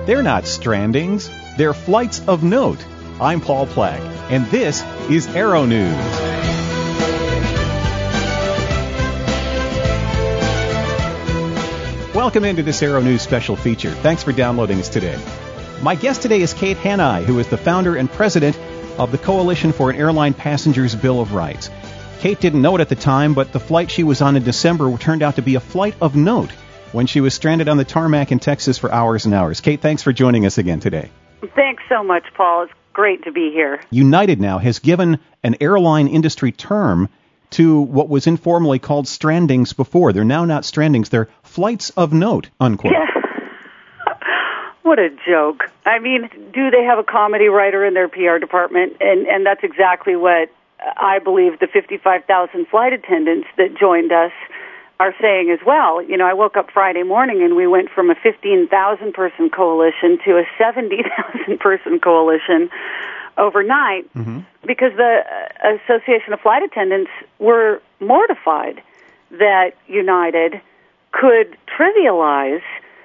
They're not strandings. They're flights of note. I'm Paul Plack, and this is Aero News. Welcome into this Aero News special feature. Thanks for downloading us today. My guest today is Kate Hanai, who is the founder and president of the Coalition for an Airline Passenger's Bill of Rights. Kate didn't know it at the time, but the flight she was on in December turned out to be a flight of note when she was stranded on the tarmac in Texas for hours and hours. Kate, thanks for joining us again today. Thanks so much, Paul. It's great to be here. United now has given an airline industry term to what was informally called strandings before. They're now not strandings, they're flights of note, unquote. Yeah. What a joke. I mean, do they have a comedy writer in their PR department? And that's exactly what I believe the 55,000 flight attendants that joined us are saying as well. You know, I woke up Friday morning and we went from a 15,000-person coalition to a 70,000-person coalition overnight because the Association of Flight Attendants were mortified that United could trivialize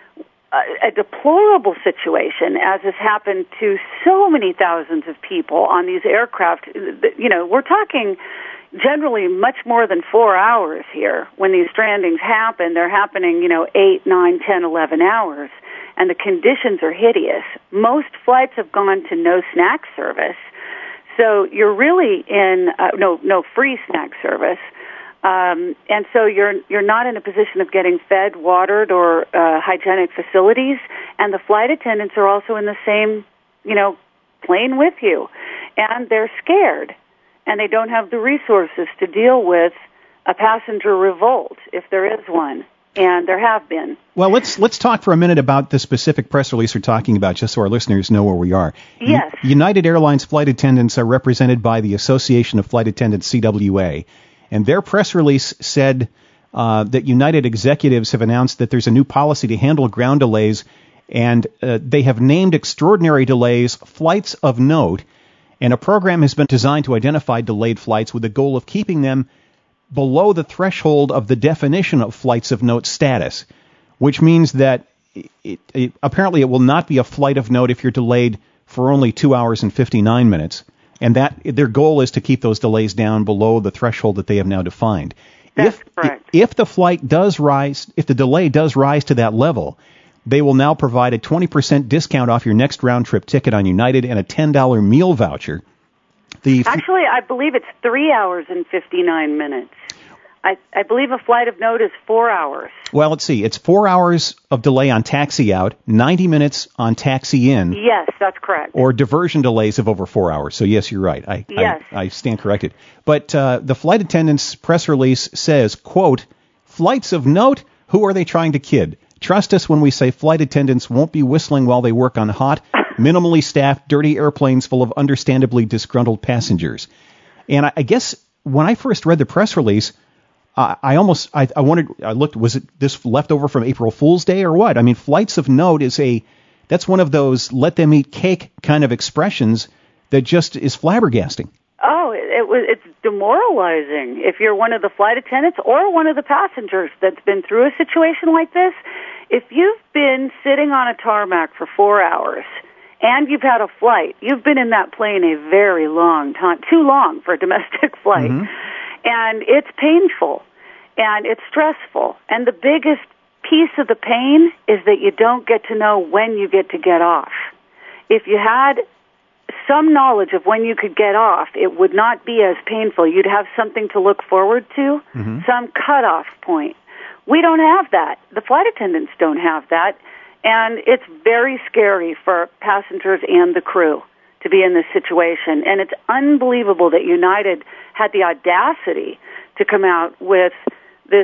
a deplorable situation, as has happened to so many thousands of people on these aircraft. You know, we're talking generally much more than 4 hours here. When these strandings happen, they're happening, 8, 9, 10, 11 hours, and the conditions are hideous. Most flights have gone to no snack service, so you're really in no free snack service. And so you're not in a position of getting fed, watered, or hygienic facilities, and the flight attendants are also in the same, plane with you, and they're scared, and they don't have the resources to deal with a passenger revolt, if there is one, and there have been. Well, let's talk for a minute about the specific press release we're talking about, just so our listeners know where we are. Yes. United Airlines flight attendants are represented by the Association of Flight Attendants, CWA. And their press release said that United executives have announced that there's a new policy to handle ground delays, and they have named extraordinary delays flights of note, and a program has been designed to identify delayed flights with the goal of keeping them below the threshold of the definition of flights of note status, which means that apparently it will not be a flight of note if you're delayed for only 2 hours and 59 minutes. And that their goal is to keep those delays down below the threshold that they have now defined. That's correct. If the flight does rise, if the delay does rise to that level, they will now provide a 20% discount off your next round trip ticket on United and a $10 meal voucher. Actually, I believe it's 3 hours and 59 minutes. I believe a flight of note is 4 hours. Well, let's see. It's 4 hours of delay on taxi out, 90 minutes on taxi in. Yes, that's correct. Or diversion delays of over 4 hours. So, yes, you're right. I stand corrected. But the flight attendant's press release says, quote, flights of note, who are they trying to kid? Trust us when we say flight attendants won't be whistling while they work on hot, minimally staffed, dirty airplanes full of understandably disgruntled passengers. And I guess when I first read the press release, I looked, was it this leftover from April Fool's Day or what? I mean, flights of note that's one of those let them eat cake kind of expressions that just is flabbergasting. Oh, it's demoralizing. If you're one of the flight attendants or one of the passengers that's been through a situation like this, if you've been sitting on a tarmac for 4 hours and you've had a flight, you've been in that plane a very long time, too long for a domestic flight. And it's painful, and it's stressful. And the biggest piece of the pain is that you don't get to know when you get to get off. If you had some knowledge of when you could get off, it would not be as painful. You'd have something to look forward to, some cutoff point. We don't have that. The flight attendants don't have that. And it's very scary for passengers and the crew to be in this situation. And it's unbelievable that United had the audacity to come out with this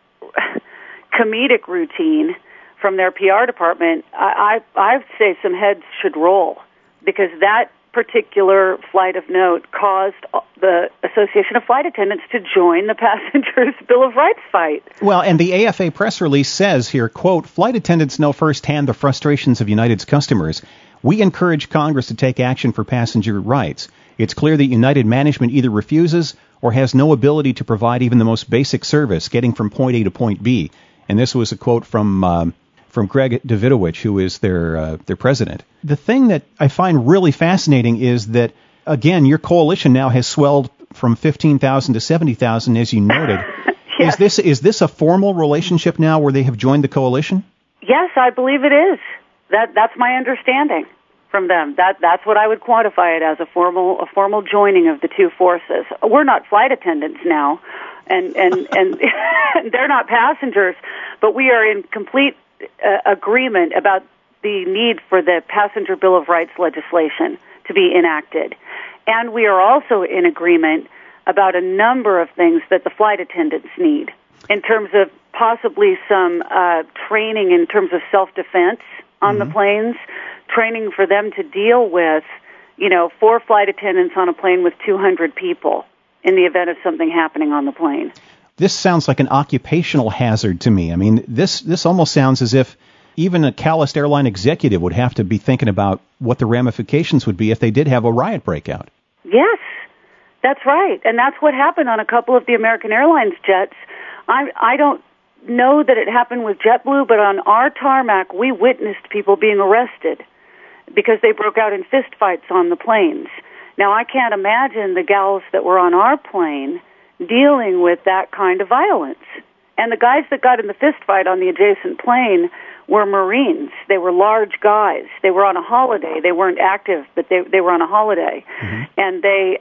comedic routine from their PR department. I say some heads should roll, because that particular flight of note caused the Association of Flight Attendants to join the Passengers Bill of Rights fight. Well, and the AFA press release says here, quote, flight attendants know firsthand the frustrations of United's customers. We encourage Congress to take action for passenger rights. It's clear that United management either refuses or has no ability to provide even the most basic service, getting from point A to point B. And this was a quote from from Greg Davidovich, who is their president. The thing that I find really fascinating is that, again, your coalition now has swelled from 15,000 to 70,000, as you noted. Yes. Is this a formal relationship now where they have joined the coalition? Yes, I believe it is. That's my understanding from them. That's what I would quantify it as, a formal joining of the two forces. We're not flight attendants now, and they're not passengers, but we are in complete agreement about the need for the Passenger Bill of Rights legislation to be enacted. And we are also in agreement about a number of things that the flight attendants need in terms of possibly some training in terms of self-defense on the planes, training for them to deal with, 4 flight attendants on a plane with 200 people in the event of something happening on the plane. This sounds like an occupational hazard to me. I mean, this almost sounds as if even a calloused airline executive would have to be thinking about what the ramifications would be if they did have a riot breakout. Yes, that's right. And that's what happened on a couple of the American Airlines jets. I don't know that it happened with JetBlue, but on our tarmac, we witnessed people being arrested because they broke out in fistfights on the planes. Now, I can't imagine the gals that were on our plane dealing with that kind of violence. And the guys that got in the fistfight on the adjacent plane were Marines. They were large guys. They were on a holiday. They weren't active, but they were on a holiday. Mm-hmm. And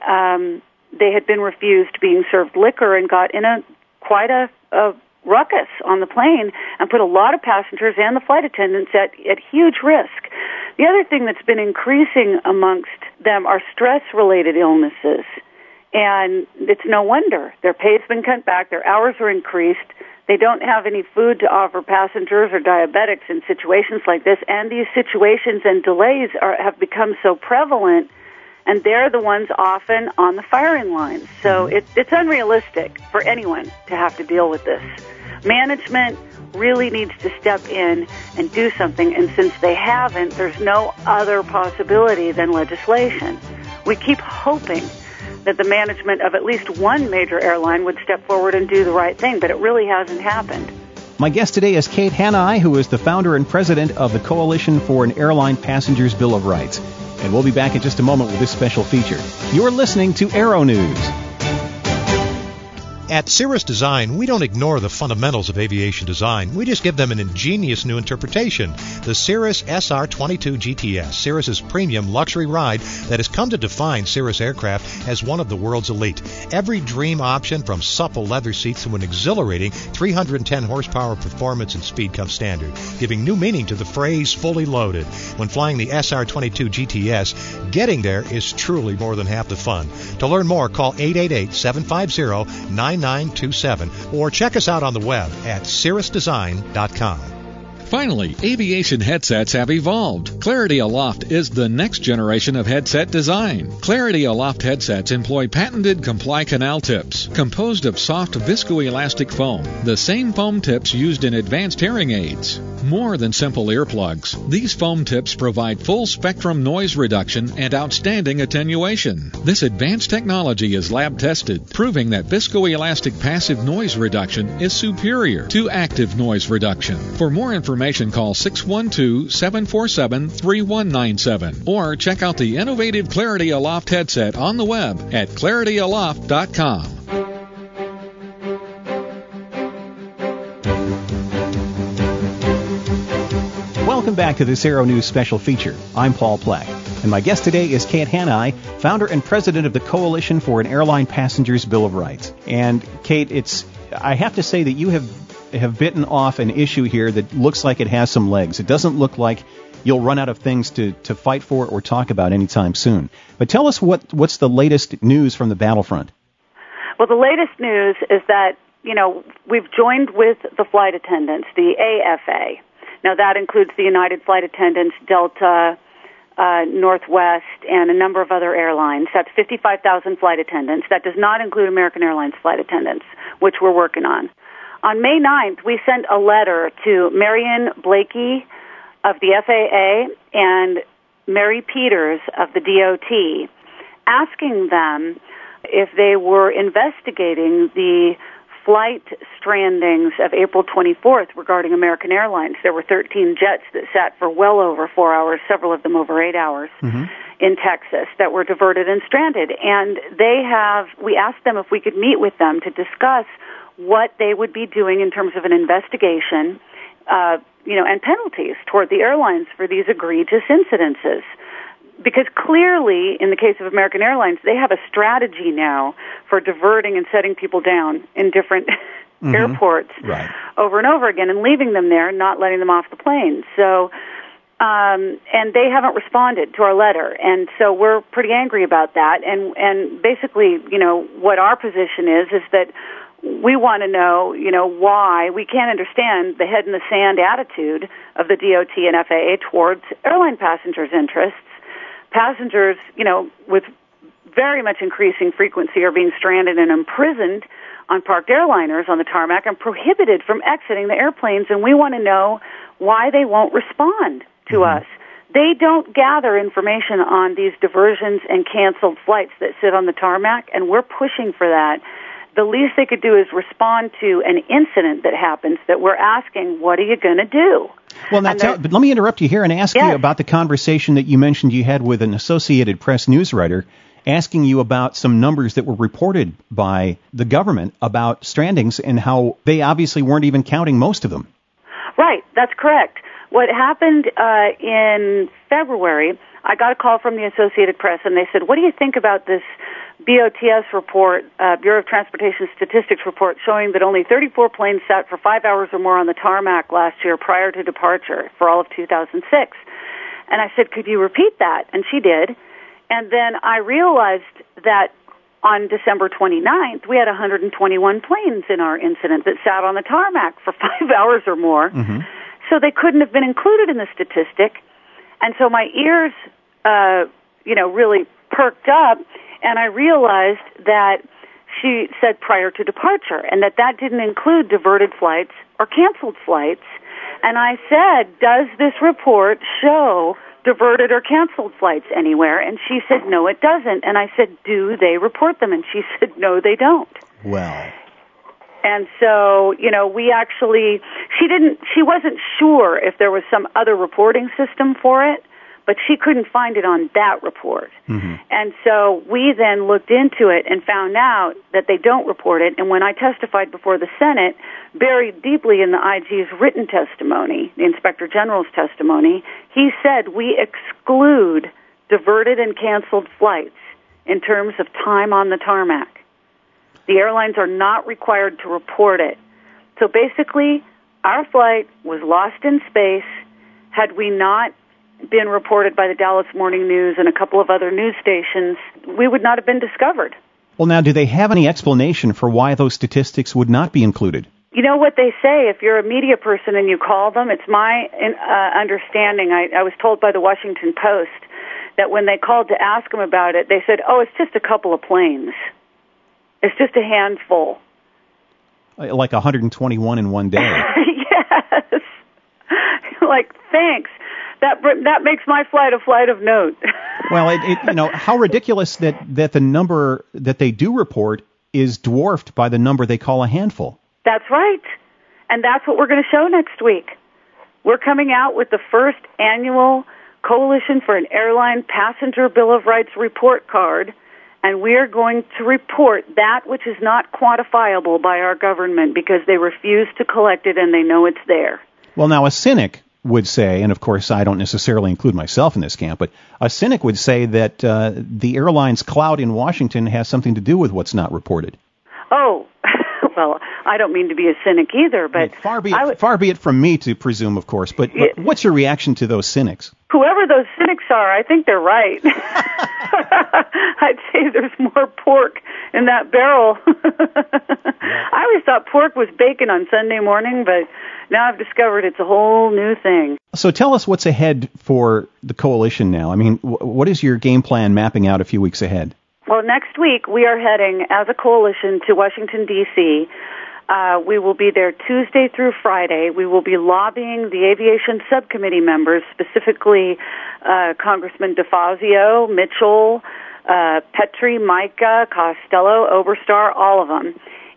they had been refused being served liquor and got in quite a ruckus on the plane and put a lot of passengers and the flight attendants at huge risk. The other thing that's been increasing amongst them are stress-related illnesses. And it's no wonder. Their pay's been cut back, their hours are increased, they don't have any food to offer passengers or diabetics in situations like this, and these situations and delays have become so prevalent, and they're the ones often on the firing lines. So it's unrealistic for anyone to have to deal with this. Management really needs to step in and do something, and since they haven't, there's no other possibility than legislation. We keep hoping that the management of at least one major airline would step forward and do the right thing, but it really hasn't happened. My guest today is Kate Hanai, who is the founder and president of the Coalition for an Airline Passengers Bill of Rights. And we'll be back in just a moment with this special feature. You're listening to Aero News. At Cirrus Design, we don't ignore the fundamentals of aviation design. We just give them an ingenious new interpretation. The Cirrus SR-22 GTS, Cirrus's premium luxury ride that has come to define Cirrus aircraft as one of the world's elite. Every dream option, from supple leather seats to an exhilarating 310 horsepower performance and speed, comes standard, giving new meaning to the phrase fully loaded. When flying the SR-22 GTS, getting there is truly more than half the fun. To learn more, call 888-750-9927 or check us out on the web at cirrusdesign.com. Finally, aviation headsets have evolved. Clarity Aloft is the next generation of headset design. Clarity Aloft headsets employ patented Comply Canal tips, composed of soft viscoelastic foam, the same foam tips used in advanced hearing aids. More than simple earplugs, these foam tips provide full-spectrum noise reduction and outstanding attenuation. This advanced technology is lab-tested, proving that viscoelastic passive noise reduction is superior to active noise reduction. For more information, call 612-747-3197 or check out the innovative Clarity Aloft headset on the web at clarityaloft.com. Welcome back to this Aero News special feature. I'm Paul Plack, and my guest today is Kate Hanai, founder and president of the Coalition for an Airline Passengers Bill of Rights. And Kate, I have to say that you have bitten off an issue here that looks like it has some legs. It doesn't look like you'll run out of things to fight for or talk about anytime soon. But tell us what's the latest news from the battlefront. Well, the latest news is that, we've joined with the flight attendants, the AFA. Now, that includes the United Flight Attendants, Delta, Northwest, and a number of other airlines. That's 55,000 flight attendants. That does not include American Airlines flight attendants, which we're working on. On May 9th, we sent a letter to Marion Blakey of the FAA and Mary Peters of the DOT, asking them if they were investigating the flight strandings of April 24th regarding American Airlines. There were 13 jets that sat for well over 4 hours, several of them over 8 hours, in Texas that were diverted and stranded. And we asked them if we could meet with them to discuss what they would be doing in terms of an investigation, and penalties toward the airlines for these egregious incidences. Because clearly, in the case of American Airlines, they have a strategy now for diverting and setting people down in different airports over and over again and leaving them there and not letting them off the plane. So, and they haven't responded to our letter. And so we're pretty angry about that. And basically, what our position is that we want to know, why we can't understand the head in the sand attitude of the DOT and FAA towards airline passengers' interests. Passengers, with very much increasing frequency are being stranded and imprisoned on parked airliners on the tarmac and prohibited from exiting the airplanes, and we want to know why they won't respond to us. They don't gather information on these diversions and canceled flights that sit on the tarmac, and we're pushing for that. The least they could do is respond to an incident that happens that we're asking, what are you going to do? Well, now, but let me interrupt you here and ask you about the conversation that you mentioned you had with an Associated Press news writer asking you about some numbers that were reported by the government about strandings and how they obviously weren't even counting most of them. Right, that's correct. What happened in February, I got a call from the Associated Press, and they said, what do you think about this BOTS report, Bureau of Transportation Statistics report, showing that only 34 planes sat for 5 hours or more on the tarmac last year prior to departure for all of 2006? And I said, could you repeat that? And she did. And then I realized that on December 29th, we had 121 planes in our incident that sat on the tarmac for 5 hours or more. So they couldn't have been included in the statistic. And so my ears, really perked up, and I realized that she said prior to departure, and that didn't include diverted flights or canceled flights. And I said, does this report show diverted or canceled flights anywhere? And she said, no, it doesn't. And I said, do they report them? And she said, no, they don't. Well. And so, she wasn't sure if there was some other reporting system for it, but she couldn't find it on that report. And so we then looked into it and found out that they don't report it. And when I testified before the Senate, buried deeply in the IG's written testimony, the Inspector General's testimony, he said we exclude diverted and canceled flights in terms of time on the tarmac. The airlines are not required to report it. So basically, our flight was lost in space. Had we not been reported by the Dallas Morning News and a couple of other news stations, we would not have been discovered. Well, now, do they have any explanation for why those statistics would not be included? You know what they say, if you're a media person and you call them, it's my understanding, I was told by the Washington Post, that when they called to ask them about it, they said, it's just a couple of planes. It's just a handful. Like 121 in one day. Yes. Thanks. That makes my flight a flight of note. Well, how ridiculous that the number that they do report is dwarfed by the number they call a handful. That's right. And that's what we're going to show next week. We're coming out with the first annual Coalition for an Airline Passenger Bill of Rights report card, and we are going to report that which is not quantifiable by our government because they refuse to collect it and they know it's there. Well, now, a cynic would say, and of course I don't necessarily include myself in this camp, but a cynic would say that the airline's clout in Washington has something to do with what's not reported. Oh, well, I don't mean to be a cynic either, but far be it from me to presume, of course, but what's your reaction to those cynics? Whoever those cynics are, I think they're right. I'd say there's more pork in that barrel. I always thought pork was bacon on Sunday morning, but now I've discovered it's a whole new thing. So tell us what's ahead for the coalition now. I mean, what is your game plan mapping out a few weeks ahead? Well, next week we are heading as a coalition to Washington, D.C. We will be there Tuesday through Friday. We will be lobbying the aviation subcommittee members, specifically Congressman DeFazio, Mitchell, Petrie, Micah, Costello, Oberstar, all of them.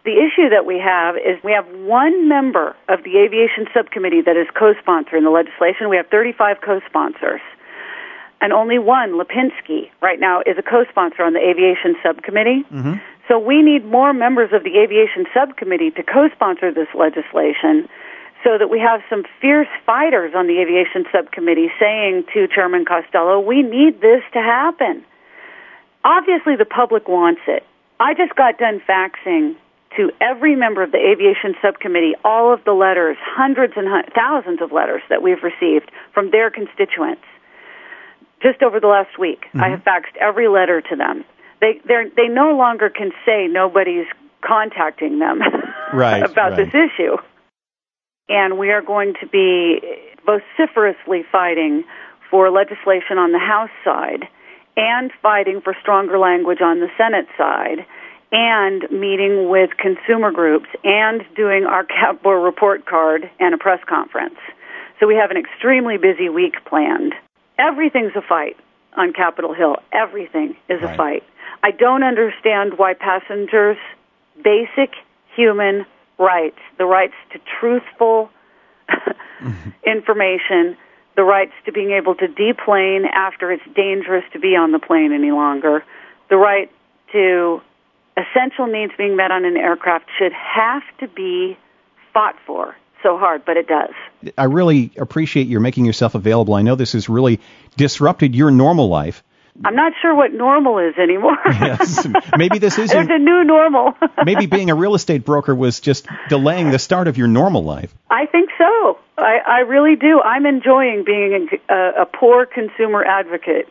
the issue that we have is we have one member of the aviation subcommittee that is co-sponsoring the legislation. We have 35 co-sponsors. And only one, Lipinski, right now is a co-sponsor on the aviation subcommittee. Mm-hmm. So we need more members of the aviation subcommittee to co-sponsor this legislation so that we have some fierce fighters on the aviation subcommittee saying to Chairman Costello, we need this to happen. Obviously, the public wants it. I just got done faxing to every member of the aviation subcommittee all of the letters, hundreds and thousands of letters that we've received from their constituents. Just over the last week, mm-hmm. I have faxed every letter to them. They no longer can say nobody's contacting them about this issue. And we are going to be vociferously fighting for legislation on the House side and fighting for stronger language on the Senate side and meeting with consumer groups and doing our CAPBOR report card and a press conference. So we have an extremely busy week planned. Everything's a fight on Capitol Hill. Everything is a fight. I don't understand why passengers' basic human rights, the rights to truthful information, the rights to being able to deplane after it's dangerous to be on the plane any longer, the right to essential needs being met on an aircraft should have to be fought for so hard, but it does. I really appreciate your making yourself available. I know this has really disrupted your normal life. I'm not sure what normal is anymore. Yes, maybe this is There's a new normal. Maybe being a real estate broker was just delaying the start of your normal life. I think so. I really do. I'm enjoying being a poor consumer advocate.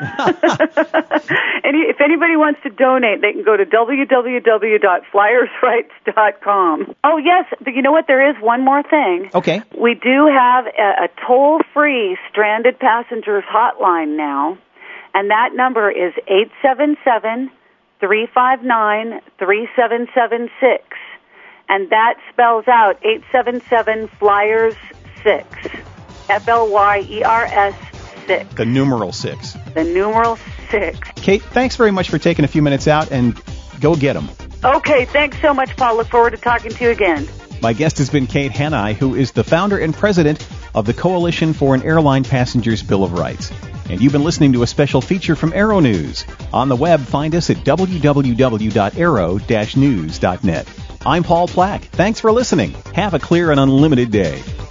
And if anybody wants to donate, they can go to www.flyersrights.com. Oh, yes. You know what? There is one more thing. Okay. We do have a toll-free stranded passengers hotline now. And that number is 877-359-3776. And that spells out 877-FLYERS-6. FLYERS 6. The numeral 6. The numeral 6. Kate, thanks very much for taking a few minutes out, and go get them. Okay, thanks so much, Paul. Look forward to talking to you again. My guest has been Kate Hanai, who is the founder and president of the Coalition for an Airline Passenger's Bill of Rights. And you've been listening to a special feature from Aero News. On the web, find us at www.aero-news.net. I'm Paul Plack. Thanks for listening. Have a clear and unlimited day.